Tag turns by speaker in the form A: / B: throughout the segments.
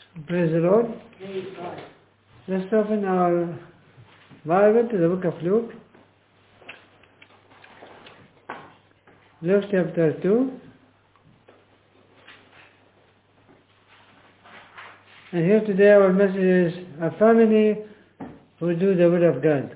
A: Praise the Lord. Let's open our Bible to the book of Luke. Luke chapter 2. And here today our message is a family who do the will of God.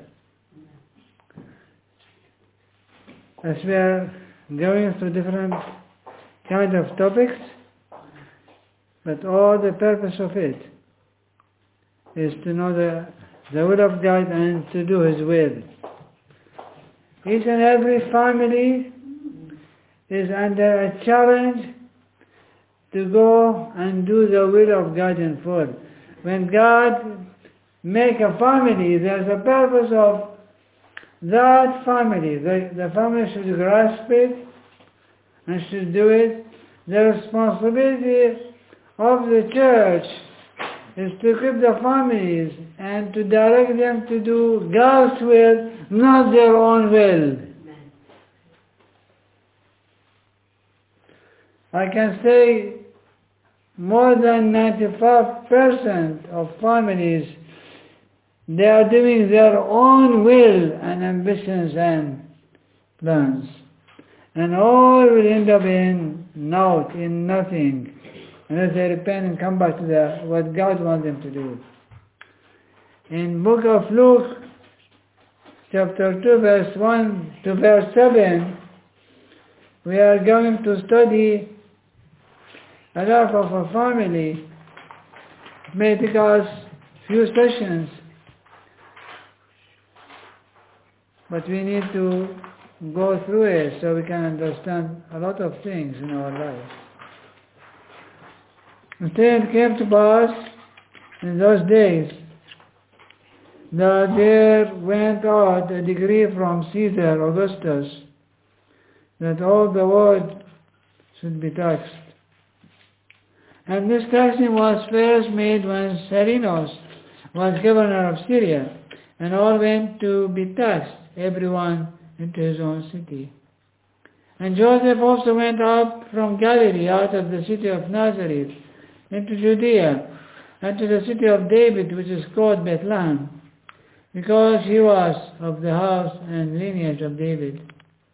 A: As we are going through different kind of topics, but all the purpose of it is to know the will of God and to do His will. Each and every family is under a challenge to go and do the will of God in full. When God make a family, there's a purpose of that family. The family should grasp it and should do it. The responsibility of the church is to equip the families and to direct them to do God's will, not their own will. I can say more than 95% of families, they are doing their own will and ambitions and plans. And all will end up in naught, in nothing, unless they repent and come back to what God wants them to do. In book of Luke, chapter 2, verse 1 to verse 7, we are going to study a life of a family. It may take us few sessions, but we need to go through it so we can understand a lot of things in our life. Instead, it came to pass in those days that there went out a decree from Caesar Augustus that all the world should be taxed. And this taxing was first made when Cyrenius was governor of Syria, and all went to be taxed, everyone into his own city. And Joseph also went up from Galilee, out of the city of Nazareth, into Judea, and to the city of David, which is called Bethlehem, because he was of the house and lineage of David,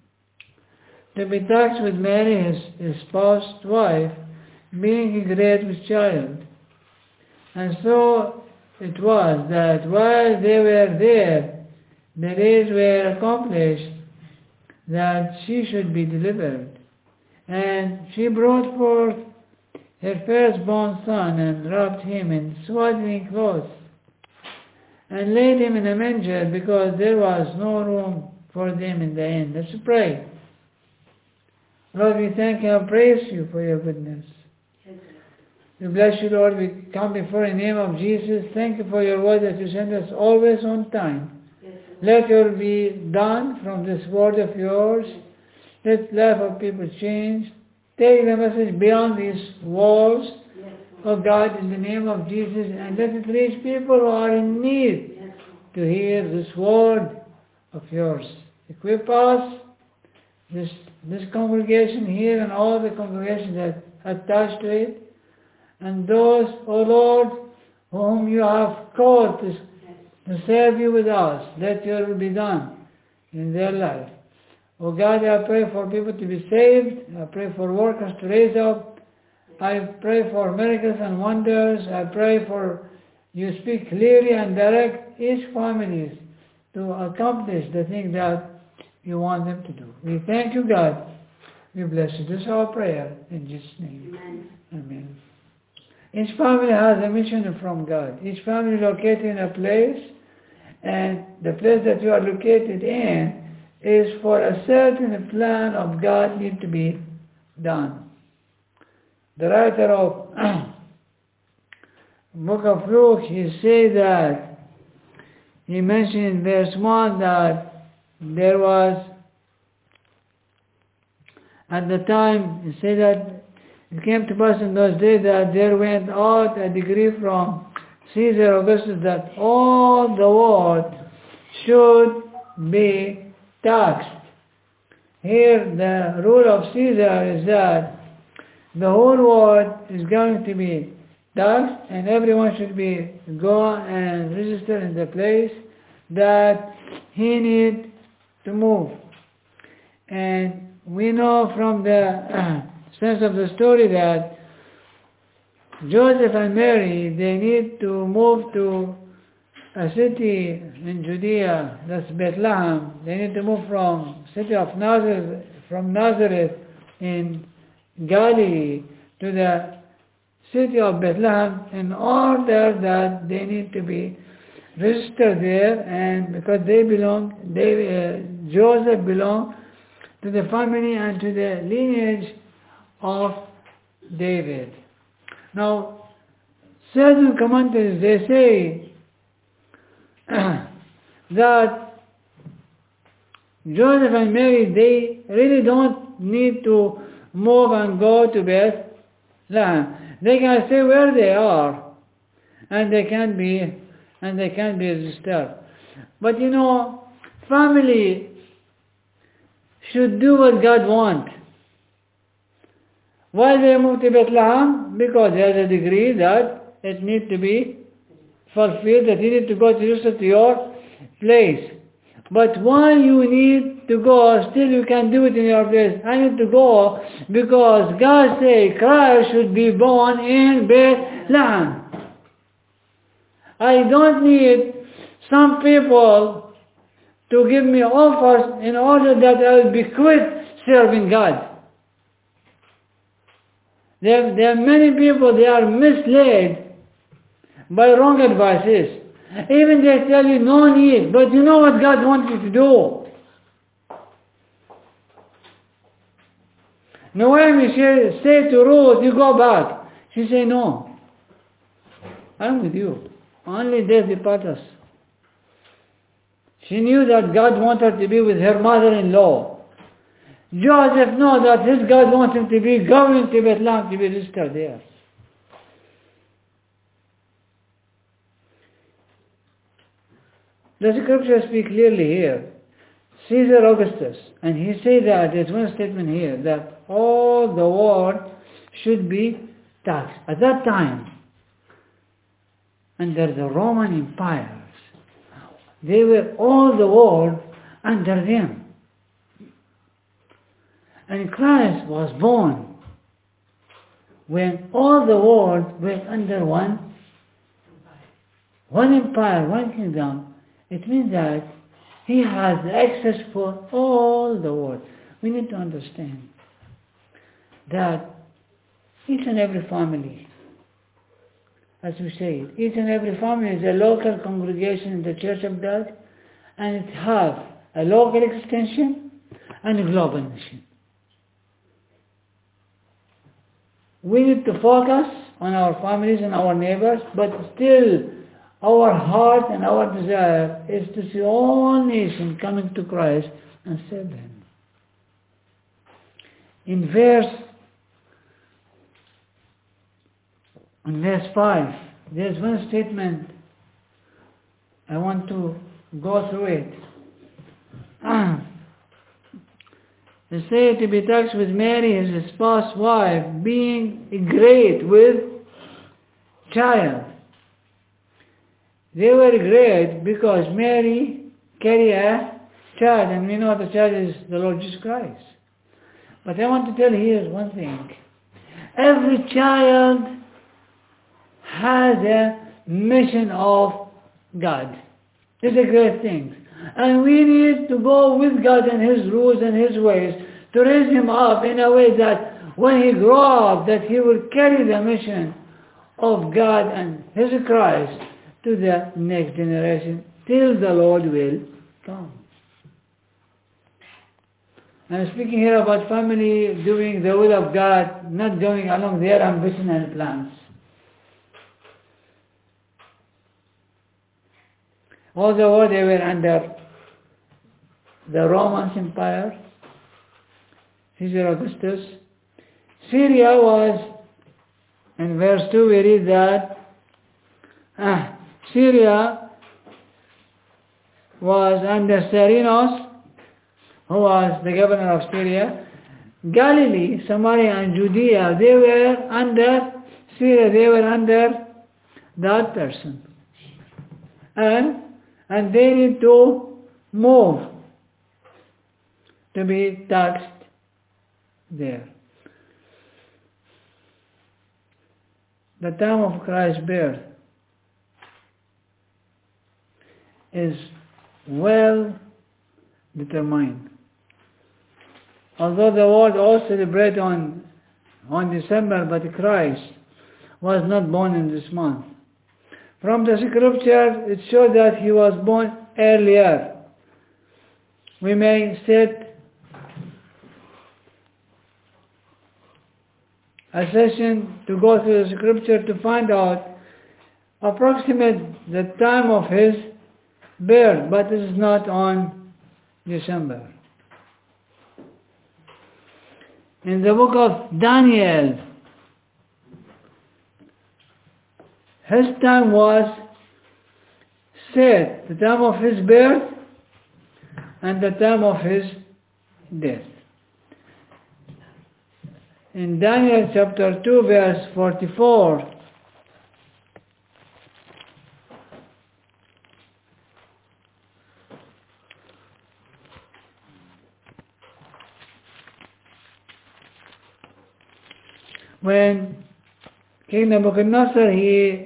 A: to be taxed with Mary, his espoused wife, being great with child. And so it was that while they were there, the days were accomplished that she should be delivered. And she brought forth her firstborn son, and wrapped him in swaddling clothes, and laid him in a manger, because there was no room for them in the inn. Let's pray. Lord, we thank you and praise you for your goodness. We bless you, Lord. We come before the name of Jesus. Thank you for your word that you send us always on time. Let your will be done from this word of yours. Let life of people change. Take the message beyond these walls, of God, in the name of Jesus, and let it reach people who are in need to hear this word of yours. Equip us, this congregation here and all the congregations that attached to it, and those, O Lord, whom you have called to serve you with us. Let your will be done in their life. Oh God, I pray for people to be saved. I pray for workers to raise up. I pray for miracles and wonders. I pray for you speak clearly and direct each family to accomplish the thing that you want them to do. We thank you, God. We bless you. This is our prayer in Jesus' name. Amen. Amen. Each family has a mission from God. Each family located in a place, and the place that you are located in is for a certain plan of God need to be done. The writer of book of Luke, he said that, he mentioned in verse 1 that there was, at the time, he said that it came to pass in those days that there went out a decree from Caesar Augustus that all the world should be taxed. Here the rule of Caesar is that the whole world is going to be taxed, and everyone should be go and register in the place that he need to move. And we know from the sense of the story that Joseph and Mary, they need to move to a city in Judea, that's Bethlehem. They need to move from city of Nazareth, from Nazareth in Galilee to the city of Bethlehem in order that they need to be registered there, and because Joseph belonged to the family and to the lineage of David. Now, certain commentators, they say that Joseph and Mary, they really don't need to move and go to Bethlehem. They can stay where they are, and they can be registered. But family should do what God wants. Why they move to Bethlehem? Because there's a decree that it needs to be fulfilled, that you need to go to your place. But why you need to go, still you can do it in your place. I need to go because God says Christ should be born in Bethlehem. I don't need some people to give me offers in order that I will be quit serving God. There are many people, they are misled by wrong advices. Even they tell you no need, but you know what God wants you to do. Naomi say to Ruth, you go back. She say no. I'm with you. Only death depart us. She knew that God wanted her to be with her mother-in-law. Joseph knows that his God wants him to be going to Bethlehem to be registered there. The scripture speaks clearly here. Caesar Augustus, and he said that there's one statement here, that all the world should be taxed. At that time, under the Roman empires, they were all the world under them. And Christ was born when all the world were under one empire, one kingdom. It means that he has access for all the world. We need to understand that each and every family, as we say, each and every family is a local congregation in the Church of God, and it has a local extension and a global mission. We need to focus on our families and our neighbors, but still our heart and our desire is to see all nations coming to Christ and serve Him. In verse 5, there's one statement. I want to go through it. They say to be taxed with Mary, his spouse wife, being great with child. They were great because Mary carried a child, and we know the child is the Lord Jesus Christ. But I want to tell you here one thing. Every child has a mission of God. It's a great thing. And we need to go with God and His rules and His ways to raise him up in a way that when he grows up, that he will carry the mission of God and His Christ to the next generation till the Lord will come. I'm speaking here about family doing the will of God, not going along their ambition and plans. All the while they were under the Roman Empire, Caesar Augustus. Syria was, in verse 2 we read that Syria was under Cyrenius, who was the governor of Syria. Galilee, Samaria and Judea, they were under Syria, they were under that person. And they need to move to be taxed there. The time of Christ's birth is well determined. Although the world all celebrate on December, but Christ was not born in this month. From the scripture, it shows that he was born earlier. We may set a session to go through the scripture to find out approximate the time of his birth, but it is not on December. In the book of Daniel, his time was set, the time of his birth and the time of his death. In Daniel chapter 2 verse 44, when King Nebuchadnezzar he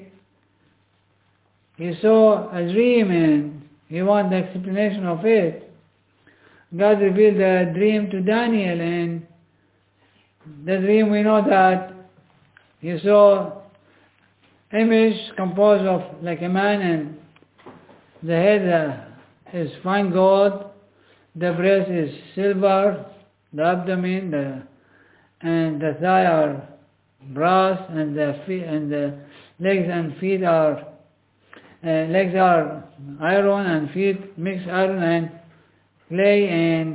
A: saw a dream and he wanted the explanation of it, God revealed the dream to Daniel, and the dream we know that he saw image composed of like a man, and the head is fine gold, the breast is silver, the abdomen and the thigh are brass, and the feet and the legs and feet are legs are iron and feet mixed iron and clay,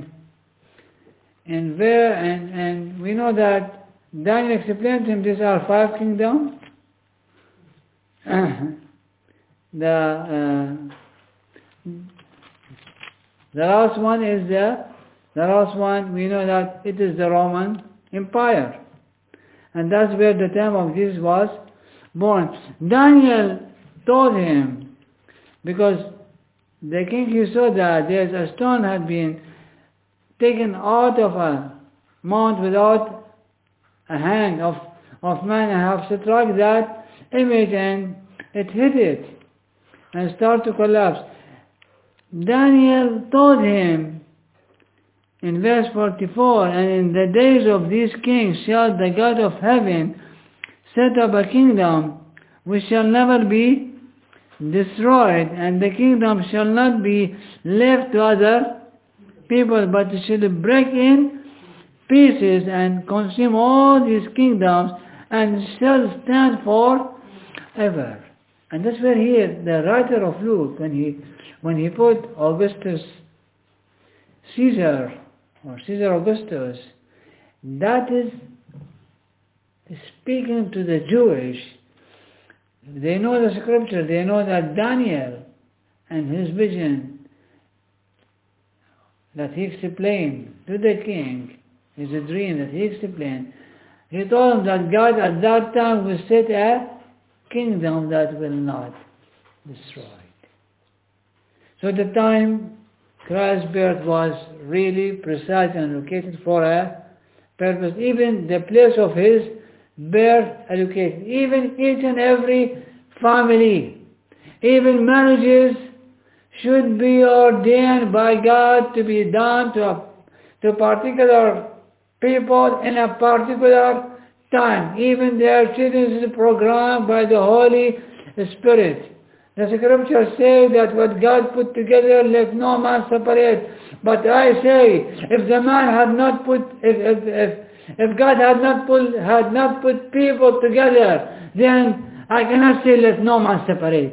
A: and we know that Daniel explained to him these are 5 kingdoms. The last one is the last one we know that it is the Roman Empire, and that's where the time of Jesus was born. Daniel told him, because the king he saw that there's a stone had been taken out of a mount without a hand of man, and have struck that image and it hit it and started to collapse. Daniel told him in verse 44, and in the days of these kings shall the God of heaven set up a kingdom which shall never be destroyed, and the kingdom shall not be left to other people, but it shall break in pieces and consume all these kingdoms, and shall stand forever. And that's where here the writer of Luke, when he put Augustus Caesar or Caesar Augustus, that is speaking to the Jewish. They know the scripture, they know that Daniel and his vision that he explained to the king is a dream that he explained. He told him that God at that time will set a kingdom that will not destroy. So the time Christ's birth was really precise and located for a purpose. Even the place of his birth allocated. Even each and every family, even marriages should be ordained by God to be done to particular people in a particular time. Even their children is programmed by the Holy Spirit. The scripture says that what God put together, let no man separate. But I say, if the man had not put, if God had not put people together, then I cannot say let no man separate.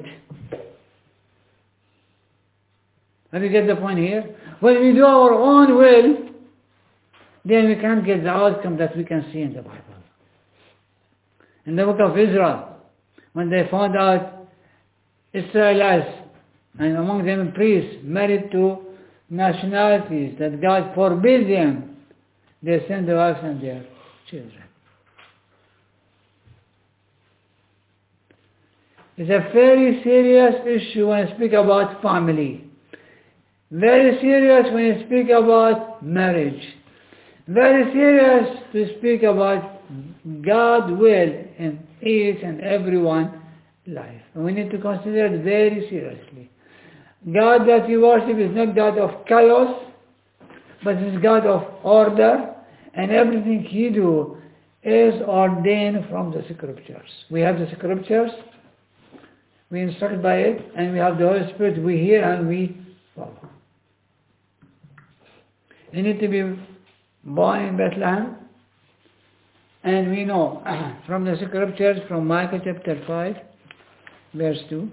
A: Have you get the point here? When we do our own will, then we can't get the outcome that we can see in the Bible. In the book of Israel, when they found out Israelites, and among them priests, married to nationalities that God forbid them, they sent their wives and their children. It's a very serious issue when you speak about family. Very serious when you speak about marriage. Very serious to speak about God's will in each and everyone's life. And we need to consider it very seriously. God that you worship is not God of chaos, but is God of order, and everything He do is ordained from the Scriptures. We have the Scriptures, we instruct by it, and we have the Holy Spirit, we hear and we follow. You need to be born in Bethlehem, and we know from the Scriptures, from Micah chapter 5, verse 2,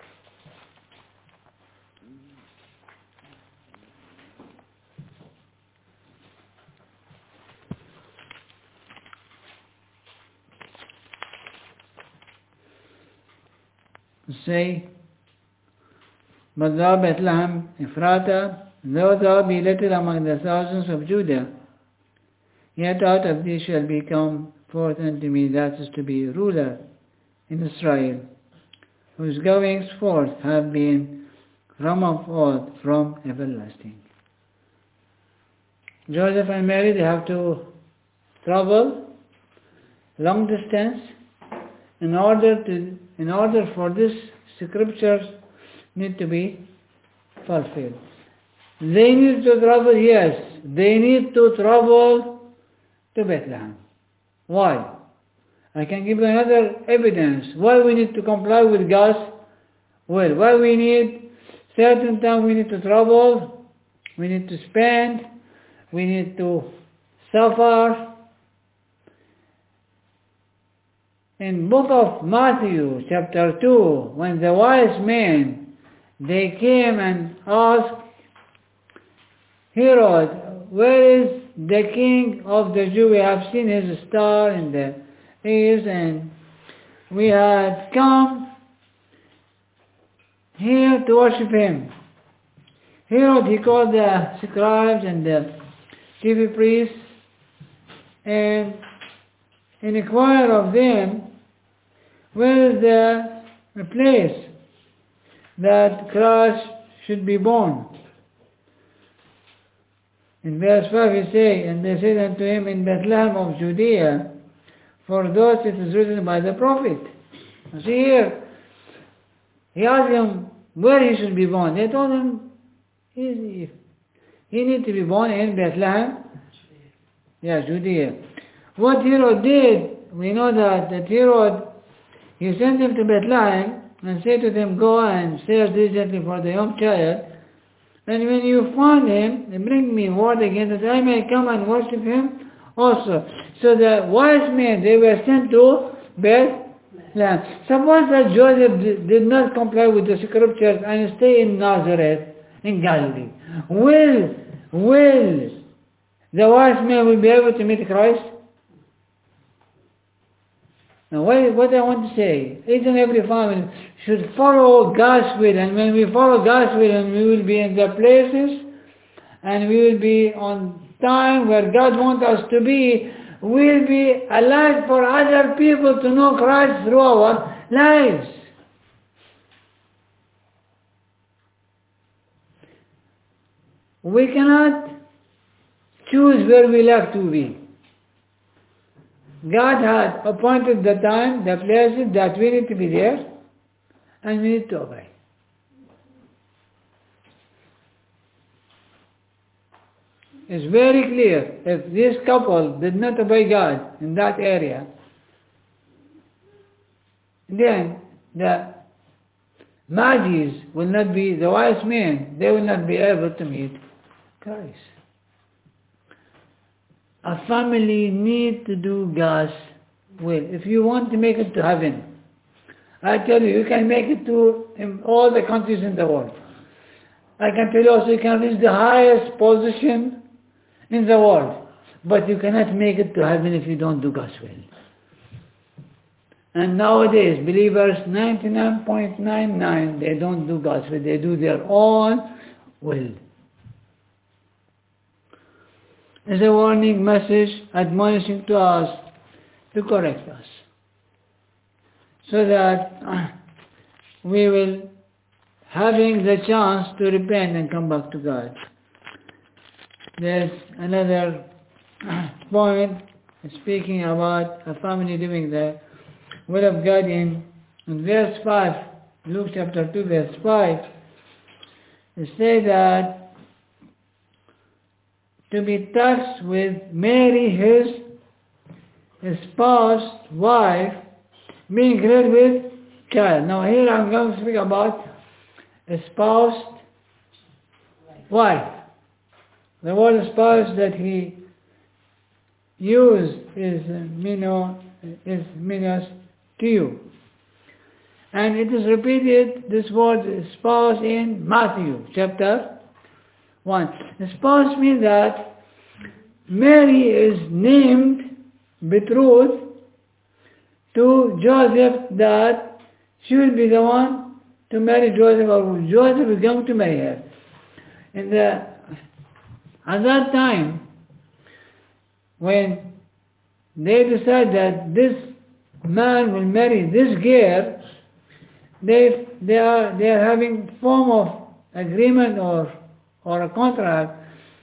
A: say, but thou Bethlehem Ephratah, though thou be little among the thousands of Judah, yet out of thee shall become forth unto me that is to be ruler in Israel, whose goings forth have been from of old, from everlasting. Joseph and Mary, they have to travel long distance in order for this scriptures need to be fulfilled. They need to travel, yes, they need to travel to Bethlehem. Why? I can give you another evidence why we need to comply with God's will. Why we need certain time we need to travel, we need to spend, we need to suffer. In book of Matthew chapter 2, when the wise men, they came and asked Herod, where is the king of the Jews? We have seen his star in the east, and we had come here to worship him. Herod, he called the scribes and the chief priests and inquired of them, where is the place that Christ should be born? In verse 5 he says, and they said unto him, in Bethlehem of Judea, for thus it is written by the prophet. You see here, he asked them where he should be born. They told him, he needs to be born in Bethlehem, Judea. What Herod did, we know that Herod, he sent them to Bethlehem and said to them, go and search diligently for the young child, and when you find him, bring me word again that I may come and worship him also. So the wise men, they were sent to Bethlehem. Suppose that Joseph did not comply with the scriptures and stay in Nazareth, in Galilee. Will the wise men will be able to meet Christ? Now what I want to say, each and every family should follow God's will, and when we follow God's will, and we will be in the places, and we will be on time where God wants us to be, we'll be alive for other people to know Christ through our lives. We cannot choose where we like to be. God had appointed the time, the places that we need to be there, and we need to obey. It's very clear, if this couple did not obey God in that area, then the Magi's will not be, the wise men, they will not be able to meet Christ. A family need to do God's will. If you want to make it to heaven, I tell you, you can make it to all the countries in the world. I can tell you also, you can reach the highest position in the world, but you cannot make it to heaven if you don't do God's will. And nowadays, believers, 99.99, they don't do God's will, they do their own will. It's a warning message admonishing to us to correct us, so that we will having the chance to repent and come back to God. There's another point speaking about a family doing the will of God in verse 5, Luke chapter 2 verse 5. It says that to be taxed with Mary his espoused wife being great with child. Now here I'm going to speak about espoused wife. The word espoused that he used is minos to you. And it is repeated, this word espoused in Matthew chapter 1. Espoused means that Mary is named betrothed to Joseph, that she will be the one to marry Joseph, or Joseph is going to marry her. At that time, when they decide that this man will marry this girl, they are having form of agreement or a contract.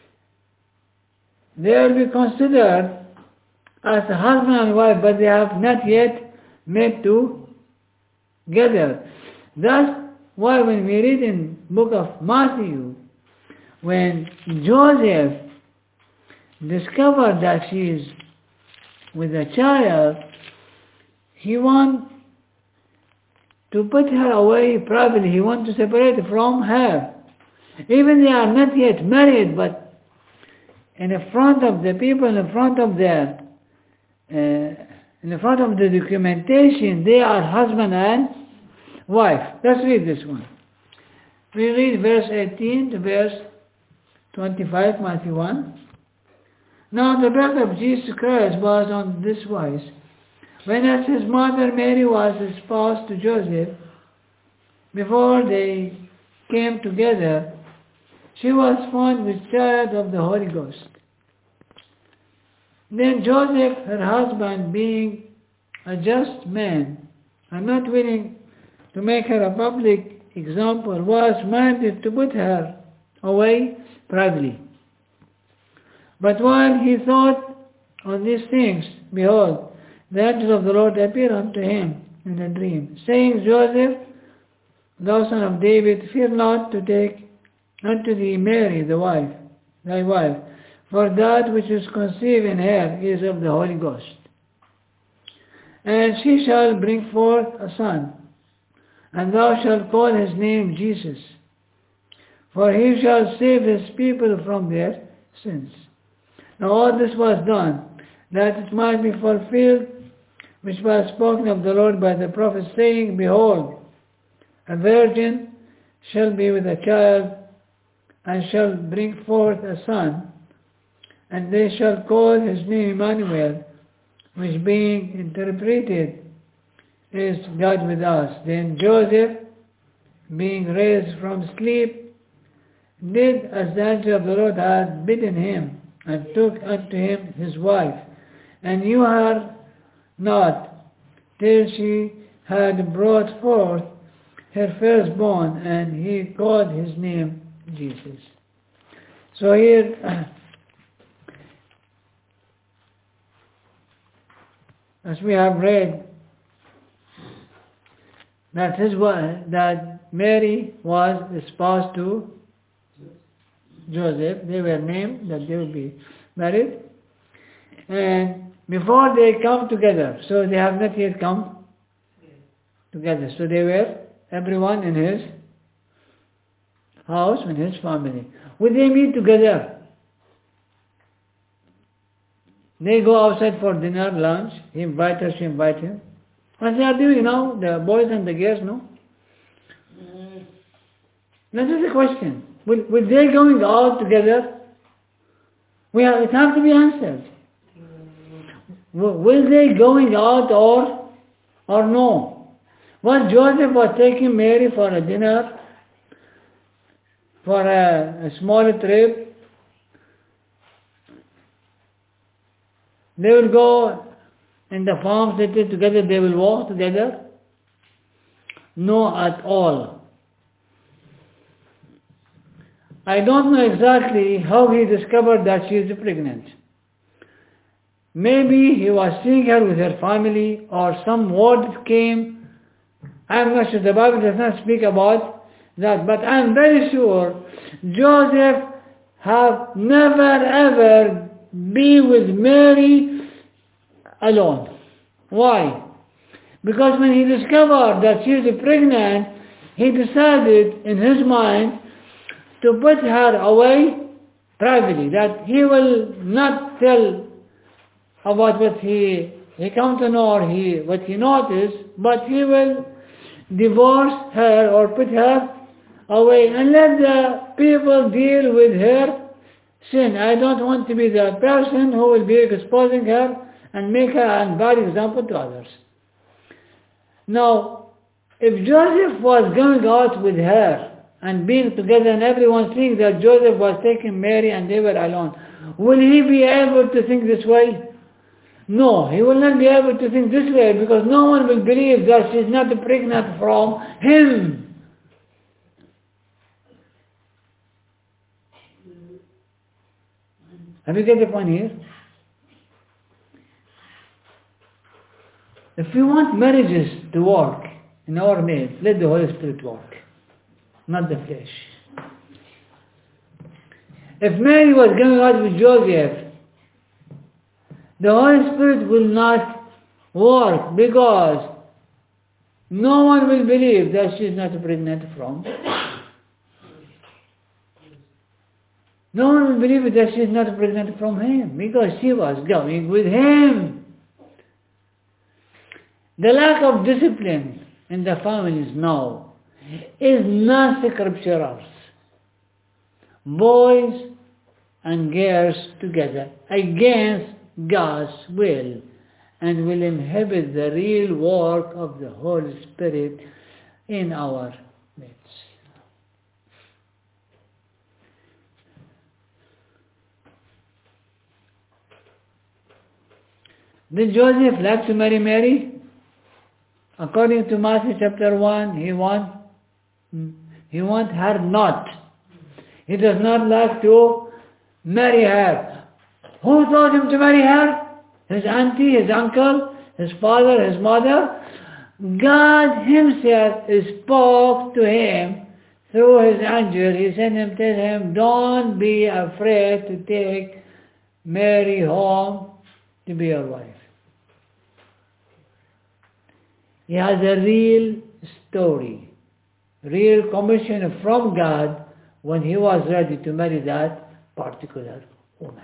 A: They will be considered as a husband and wife, but they have not yet met together. That's why when we read in book of Matthew, when Joseph discovered that she is with a child, he wants to put her away privately. He wants to separate from her. Even they are not yet married, but in the front of the people, in front of the documentation, they are husband and wife. Let's read this one. We read verse 18 to verse 25, Matthew 1. Now the birth of Jesus Christ was on this wise. When as his mother Mary was espoused to Joseph, before they came together, she was found with child of the Holy Ghost. Then Joseph, her husband, being a just man, and not willing to make her a public example, was minded to put her away privately. But while he thought on these things, behold, the angel of the Lord appeared unto him in a dream, saying, Joseph, thou son of David, fear not to take unto thee Mary, thy wife, for that which is conceived in her is of the Holy Ghost. And she shall bring forth a son, and thou shalt call his name Jesus, for he shall save his people from their sins. Now all this was done, that it might be fulfilled, which was spoken of the Lord by the prophet, saying, Behold, a virgin shall be with a child, and shall bring forth a son, and they shall call his name Emmanuel, which being interpreted is God with us. Then Joseph, being raised from sleep, did as the angel of the Lord had bidden him, and took unto him his wife, and knew her not till she had brought forth her firstborn, and he called his name Jesus. So here, as we have read, that Mary was espoused to Joseph. They were named that they would be married. And before they come together, so they have not yet come together. So they were, everyone in his house, in his family. Would they meet together? They go outside for dinner, lunch. He invites her, she invites him. What they are doing now, the boys and the girls, no? That is the question. Will they going out together? It has to be answered. Will they going out or no? Was Joseph was taking Mary for a dinner, for a small trip? They will go in the farm city together, they will walk together. know at all. I don't know exactly how he discovered that she is pregnant. Maybe he was seeing her with her family, or some word came. I'm not sure, the Bible does not speak about that, but I'm very sure Joseph have never ever been with Mary alone. Why? Because when he discovered that she is pregnant, he decided in his mind to put her away privately, that he will not tell about what he come to know or what he noticed, but he will divorce her or put her away and let the people deal with her sin. I don't want to be the person who will be exposing her and make her a bad example to others. Now, if Joseph was going out with her and being together and everyone thinks that Joseph was taking Mary and they were alone, will he be able to think this way? No, he will not be able to think this way, because no one will believe that she is not pregnant from him. Have you get the point here? If we want marriages to work in our marriage, let the Holy Spirit work, not the flesh. If Mary was going out with Joseph, the Holy Spirit will not work, because no one will believe that she is not pregnant from. No one will believe that she is not pregnant from him, because she was going with him. The lack of discipline in the families now is not scriptural. Boys and girls together against God's will, and will inhibit the real work of the Holy Spirit in our midst. Did Joseph like to marry Mary? According to Matthew chapter 1, he want her not. He does not like to marry her. Who told him to marry her? His auntie, his uncle, his father, his mother? God himself spoke to him through his angel. He sent him, tell him, don't be afraid to take Mary home to be your wife. He has a real story, real commission from God when he was ready to marry that particular woman.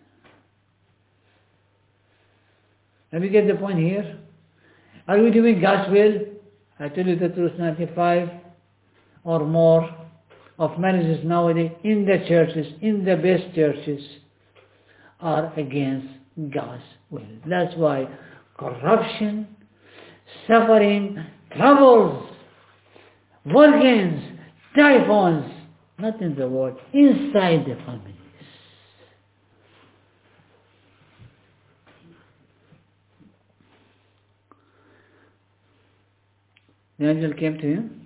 A: Have you get the point here? Are we doing God's will? I tell you the truth, 95 or more of marriages nowadays in the churches, in the best churches, are against God's will. That's why corruption, suffering, troubles, workings, typhoons, not in the world, inside the families. The angel came to him,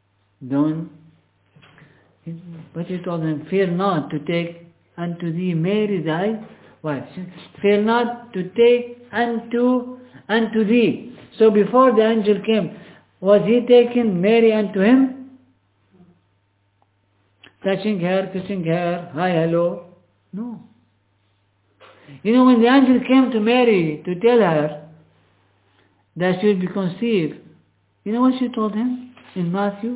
A: but he told him, fear not to take unto thee Mary thy wife. Fear not to take unto thee. So before the angel came, was he taking Mary unto him? Touching her, kissing her, hi, hello? No. You know, when the angel came to Mary to tell her that she would be conceived, you know what she told him in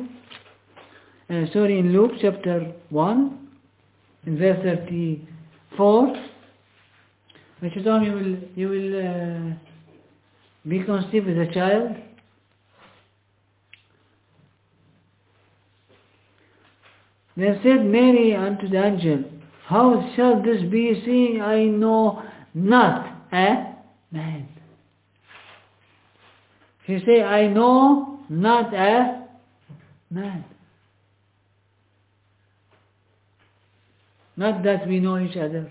A: in Luke chapter 1, in verse 34? When she told him, you will be conceived with a child. Then said Mary unto the angel, how shall this be, seeing I know not a man? She said, I know not a man. Not that we know each other.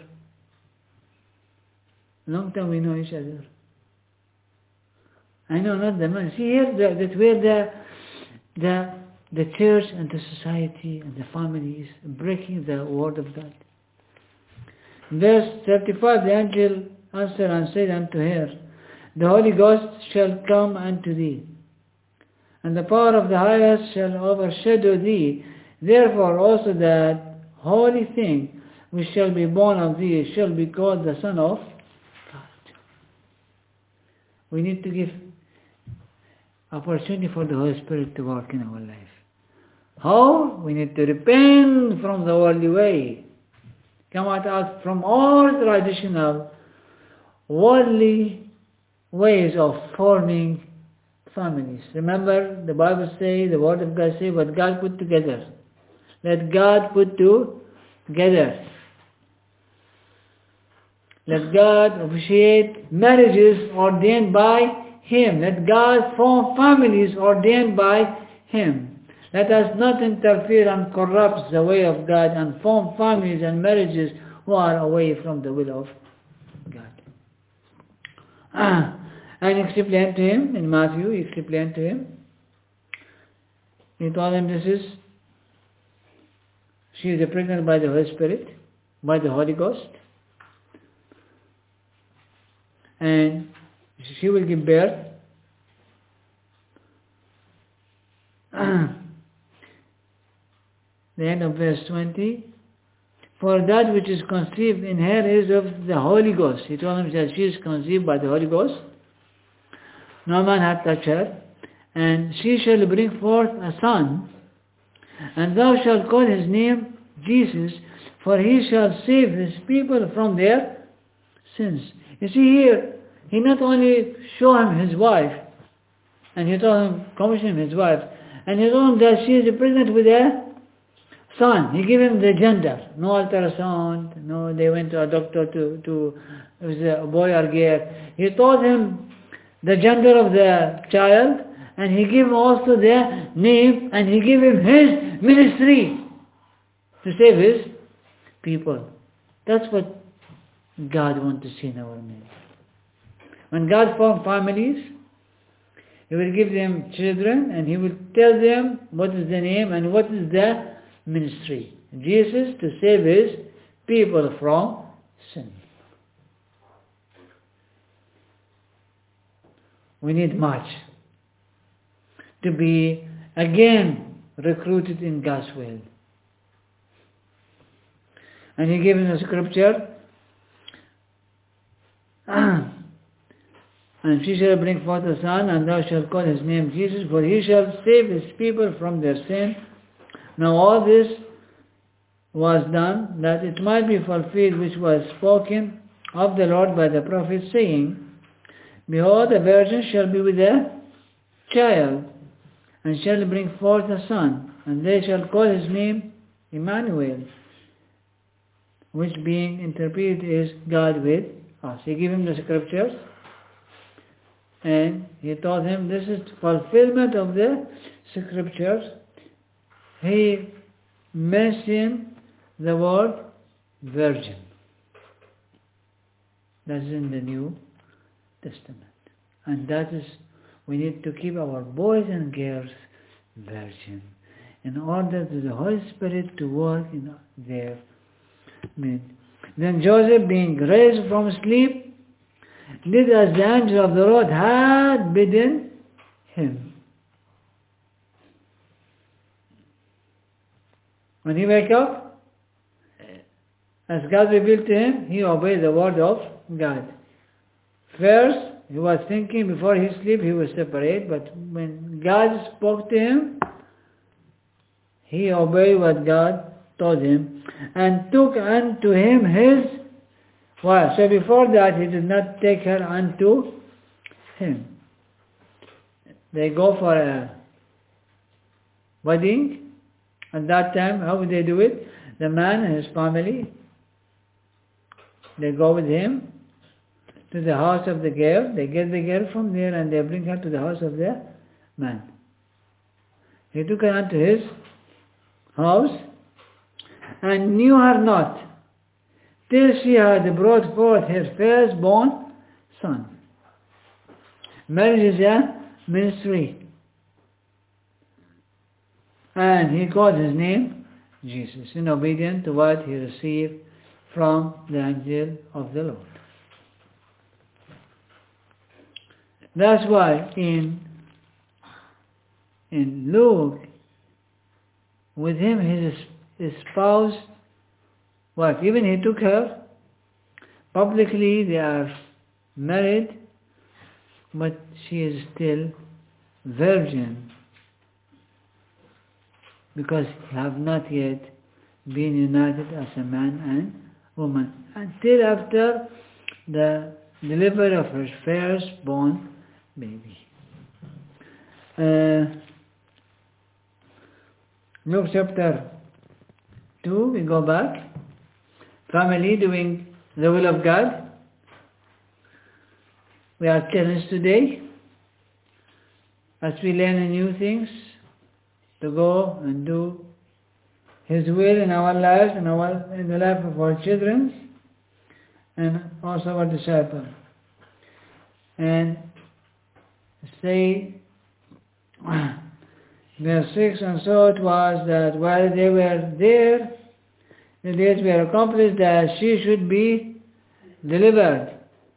A: Long time we know each other. I know not the man. See here, that where the church and the society and the families, breaking the word of God. Verse 35, the angel answered and said unto her, the Holy Ghost shall come unto thee, and the power of the highest shall overshadow thee. Therefore also that holy thing which shall be born of thee shall be called the Son of God. We need to give opportunity for the Holy Spirit to work in our life. How? We need to repent from the worldly way. Come out from all traditional worldly ways of forming families. Remember, the Bible says, the Word of God says, what God put together. Let God put together. Let God officiate marriages ordained by Him. Let God form families ordained by Him. Let us not interfere and corrupt the way of God and form families and marriages who are away from the will of God. And he explained to him, in Matthew, he explained to him, he told him she is pregnant by the Holy Spirit, by the Holy Ghost, and she will give birth. The end of verse 20, for that which is conceived in her is of the Holy Ghost. He told him that she is conceived by the Holy Ghost. No man hath touched her, and she shall bring forth a son, and thou shalt call his name Jesus, for he shall save his people from their sins. You see here, he not only showed him his wife, and he told him, commissioned him his wife, and he told him that she is pregnant with a son. He gave him the gender. No ultrasound, no they went to a doctor to it was a boy or girl. He told him the gender of the child, and he gave him also the name, and he gave him his ministry to save his people. That's what God wants to see in our midst. When God forms families, He will give them children, and He will tell them what is the name and what is the ministry. Jesus to save His people from sin. We need much to be again recruited in God's will. And He gave us a scripture, and she shall bring forth a son, and thou shalt call his name Jesus, for he shall save his people from their sin. Now all this was done, that it might be fulfilled which was spoken of the Lord by the prophet, saying, behold, a virgin shall be with a child, and shall bring forth a son, and they shall call his name Emmanuel, which being interpreted is God with us. He gave him the scriptures, and he told him this is fulfillment of the scriptures. He mentioned the word virgin. That is in the New Testament. And that is, we need to keep our boys and girls virgin in order for the Holy Spirit to work in their midst. Then Joseph, being raised from sleep, did as the angel of the Lord had bidden him. When he wake up, as God revealed to him, he obeyed the word of God. First, he was thinking before he sleep he was separate, but when God spoke to him, he obeyed what God told him, and took unto him his wife. So before that, he did not take her unto him. They go for a wedding. At that time, how would they do it? The man and his family, they go with him to the house of the girl. They get the girl from there and they bring her to the house of the man. He took her unto his house and knew her not, till she had brought forth her firstborn son. Marriage is a ministry. And he called his name Jesus, in obedience to what he received from the angel of the Lord. That's why in Luke, with him his spouse, what? Even he took her. Publicly they are married, but she is still virgin, because they have not yet been united as a man and woman, until after the delivery of her firstborn baby. Luke chapter 2, we go back. Family doing the will of God. We are challenged today as we learn new things to go and do His will in our lives, in the life of our children, and also our disciples. And say, verse 6, and so it was that while they were there, the days were accomplished that she should be delivered.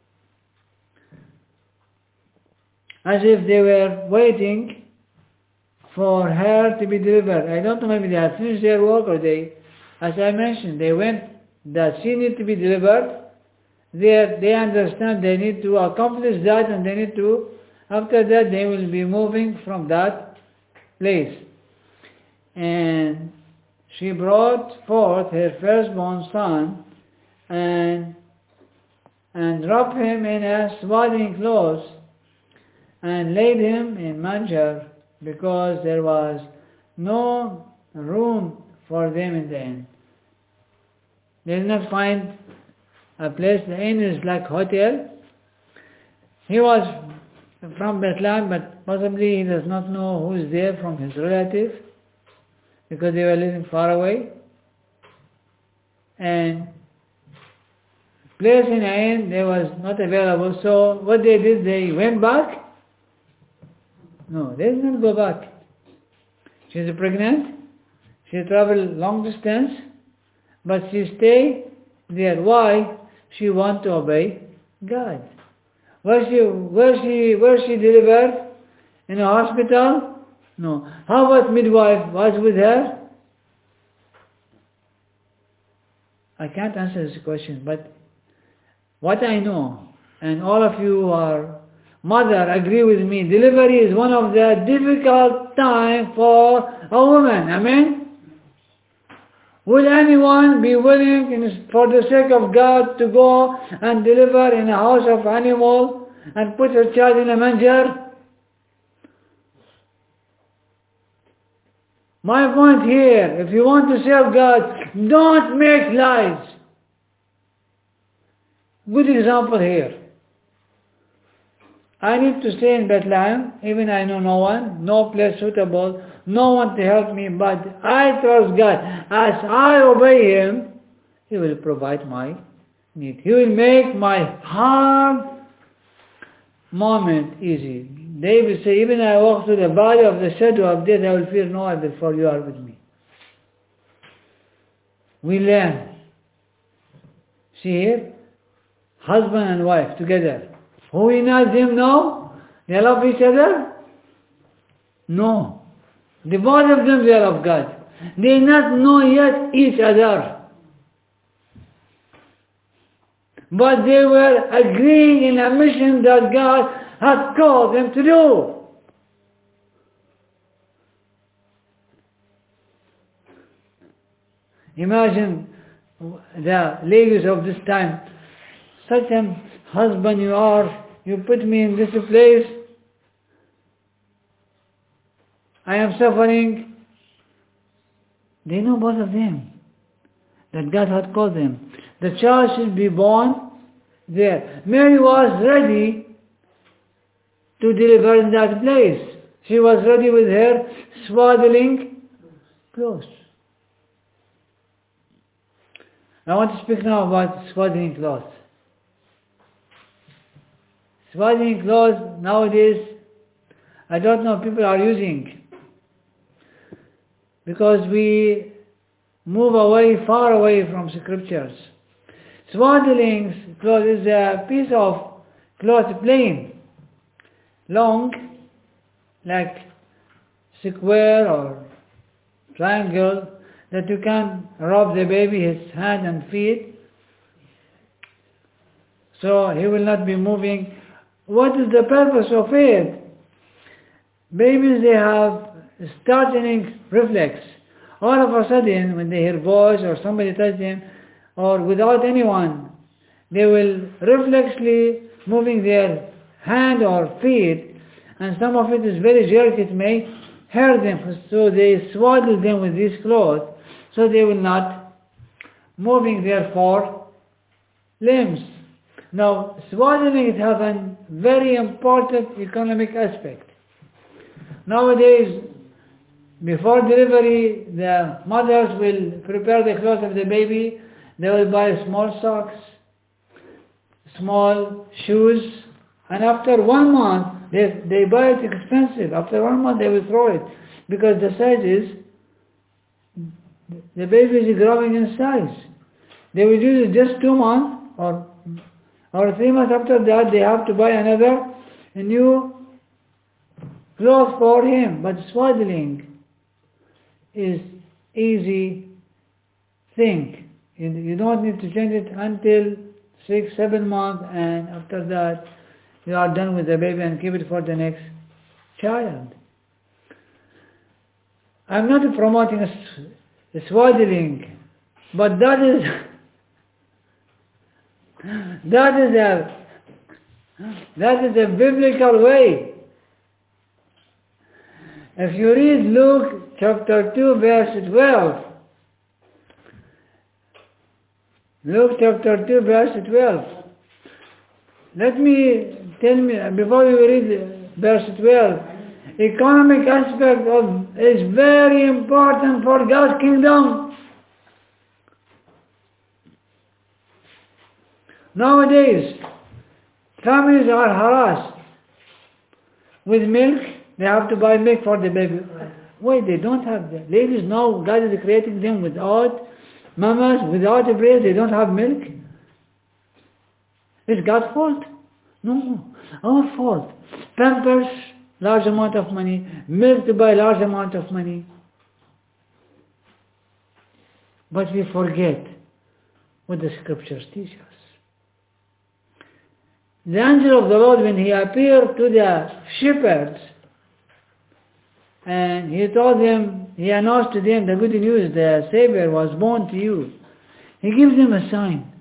A: As if they were waiting for her to be delivered. I don't know, maybe they had finished their work, or they, as I mentioned, they went that she needed to be delivered. They understand they need to accomplish that, and they need to, after that they will be moving from that place. And she brought forth her firstborn son, and wrapped him in a swaddling clothes, and laid him in manger, because there was no room for them in the inn. They did not find a place. The inn is like hotel. He was from Bethlehem, but possibly he does not know who is there from his relative, because they were living far away. And place in an inn, there was not available. So what they did, they went back. No, they did not go back. She is pregnant. She traveled long distance, but she stayed there. Why? She wanted to obey God. Was she delivered in a hospital? No. How about midwife was with her? I can't answer this question, but what I know, and all of you who are mother agree with me, delivery is one of the difficult time for a woman. Amen? Would anyone be willing, for the sake of God, to go and deliver in a house of animal and put her child in a manger? My point here, if you want to serve God, don't make lies. Good example here. I need to stay in Bethlehem, even I know no one, no place suitable, no one to help me, but I trust God. As I obey Him, He will provide my need. He will make my hard moment easy. David said, even I walk through the valley of the shadow of death, I will fear no evil, for you are with me. We learn. See here, husband and wife together. Who unites them now? They love each other? No. The both of them, they love God. They not know yet each other. But they were agreeing in a mission that God had called them to do. Imagine the ladies of this time. Such a husband you are, you put me in this place, I am suffering. They know both of them that God had called them. The child should be born there. Mary was ready to deliver in that place. She was ready with her swaddling clothes. I want to speak now about swaddling clothes. Swaddling clothes nowadays, I don't know, people are using. because we move away, far away from scriptures. Swaddling cloth is a piece of cloth, plain, long, like square or triangle, that you can wrap the baby, his hand and feet, so he will not be moving. What is the purpose of it? Babies, they have startling reflex. All of a sudden, when they hear voice or somebody touch them, or without anyone, they will reflexly moving their hand or feet, and some of it is very jerky, it may hurt them, so they swaddle them with this cloth, so they will not moving their four limbs. Now, swaddling, it has a very important economic aspect. Nowadays, before delivery, the mothers will prepare the clothes of the baby. They will buy small socks, small shoes, and after 1 month, they buy it expensive. After 1 month, they will throw it, because the size is, the baby is growing in size. They will use it just 2 months, or 3 months after that, they have to buy another new clothes for him. But swaddling is easy thing. You don't need to change it until 6-7 months, and after that you are done with the baby and keep it for the next child. I'm not promoting swaddling, but that is a biblical way. If you read Luke chapter 2 verse 12, Luke chapter 2 verse 12, let me tell me, before you read verse 12, economic aspect is very important for God's kingdom. Nowadays, families are harassed with milk. They have to buy milk for the baby. Wait, they don't have the ladies now. God is creating them without mamas, without a breast. They don't have milk. It's God's fault? No, our fault. Pampers, large amount of money. Milk to buy large amount of money. But we forget what the scriptures teach us. The angel of the Lord, when he appeared to the shepherds, and he told them, he announced to them the good news, the Savior was born to you. He gives them a sign.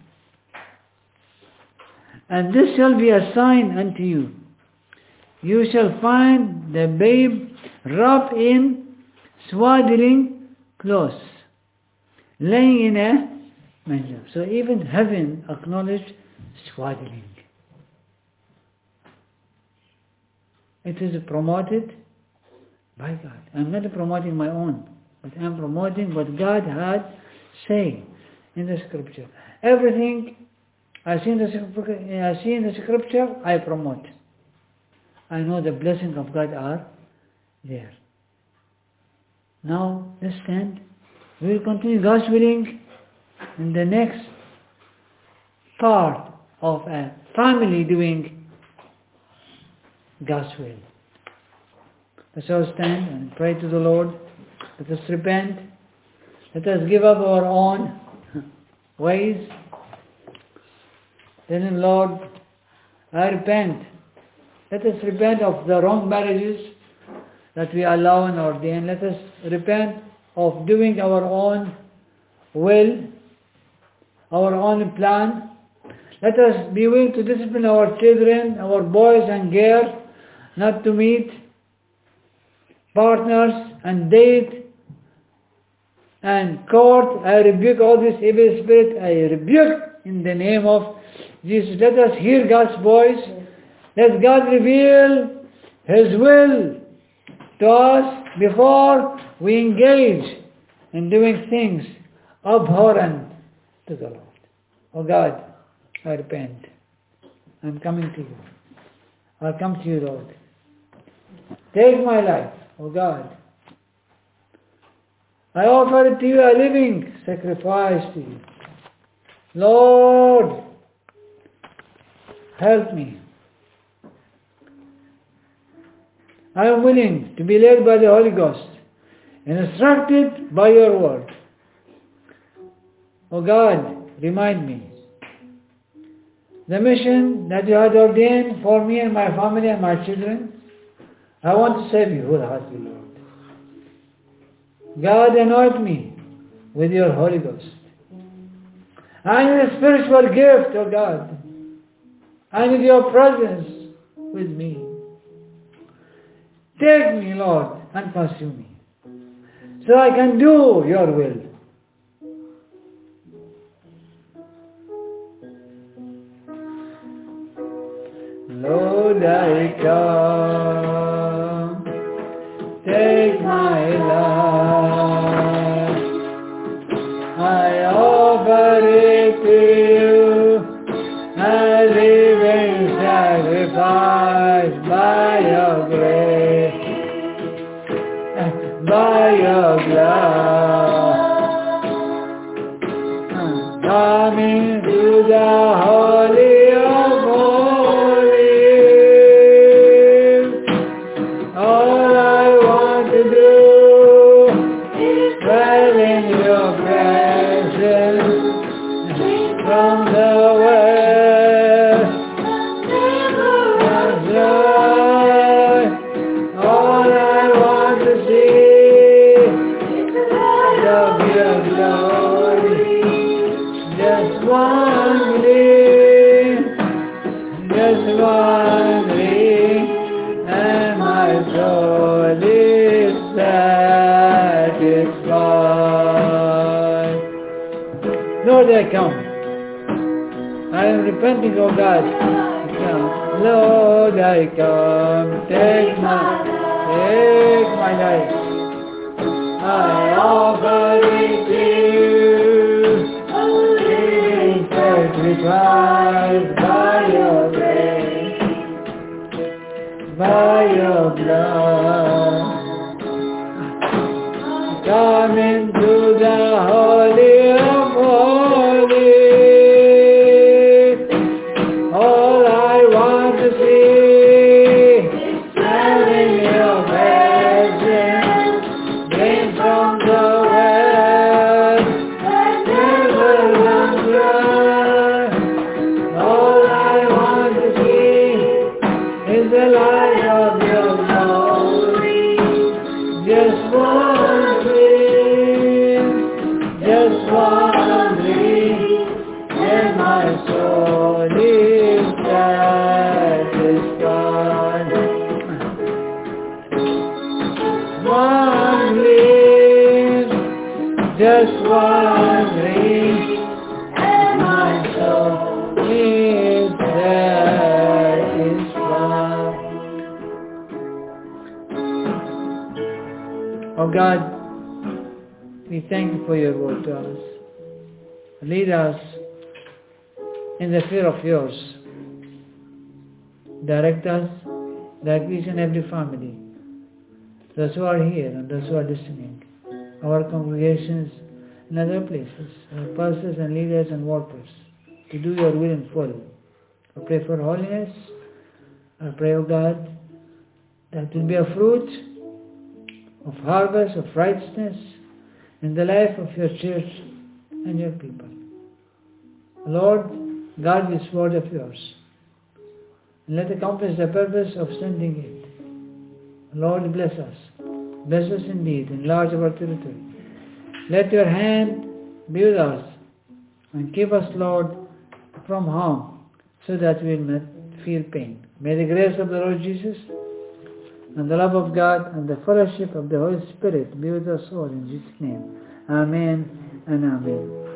A: And this shall be a sign unto you. You shall find the babe wrapped in swaddling clothes, laying in a manger. So even heaven acknowledged swaddling. It is promoted by God. I'm not promoting my own, but I'm promoting what God had said in the scripture. Everything I see in the scripture, I promote. I know the blessings of God are there. Now, let's stand. We will continue God's willing in the next part of a family doing God's will. Let's all stand and pray to the Lord. Let us repent. Let us give up our own ways. Tell Him, Lord, I repent. Let us repent of the wrong marriages that we allow and ordain. Let us repent of doing our own will, our own plan. Let us be willing to discipline our children, our boys and girls, not to meet partners and date and court. I rebuke all this evil spirit. I rebuke in the name of Jesus. Let us hear God's voice. Let God reveal His will to us before we engage in doing things abhorrent to the Lord. Oh God, I repent. I'm coming to you. I come to you, Lord. Take my life, oh God. I offer to you a living sacrifice to you. Lord, help me. I am willing to be led by the Holy Ghost and instructed by your word. O God, remind me the mission that you had ordained for me and my family and my children. I want to serve you wholeheartedly, Lord. God, anoint me with your Holy Ghost. I need a spiritual gift, O God. I need your presence with me. Take me, Lord, and pursue me, so I can do your will. Lord, I come, take my life, I offer it to you, a living sacrifice by your grace, by your blood. Come into the Holy of Holies. All I want to do is dwell in your presence. From the west, all I want to see is the light of your glory. Just one ring, and my soul is satisfied. Lord, I come. I am repenting, O God. Lord, I come. Take my life. I offer it to you. Living sacrifice by your grace, by your blood. Come into the Holy of Holies. All I want to see is in your presence. Came from the west, rivers run dry. All I want to see is the light of your glory. Just one dream, and my soul is satisfied. One dream, just one dream, and my soul is satisfied. Oh God, we thank you for your word to us. Lead us in the fear of yours. Direct us, direct each and every family, those who are here and those who are listening, our congregations and other places, our pastors and leaders and workers, to do your will in full. I pray for holiness. I pray, O God, that will be a fruit of harvest, of righteousness in the life of your church and your people. Lord, guard this word of yours, and let it accomplish the purpose of sending it. Lord, bless us. Bless us indeed. Enlarge our territory. Let your hand be with us and keep us, Lord, from harm, so that we will not feel pain. May the grace of the Lord Jesus and the love of God and the fellowship of the Holy Spirit be with us all in Jesus' name. Amen and amen.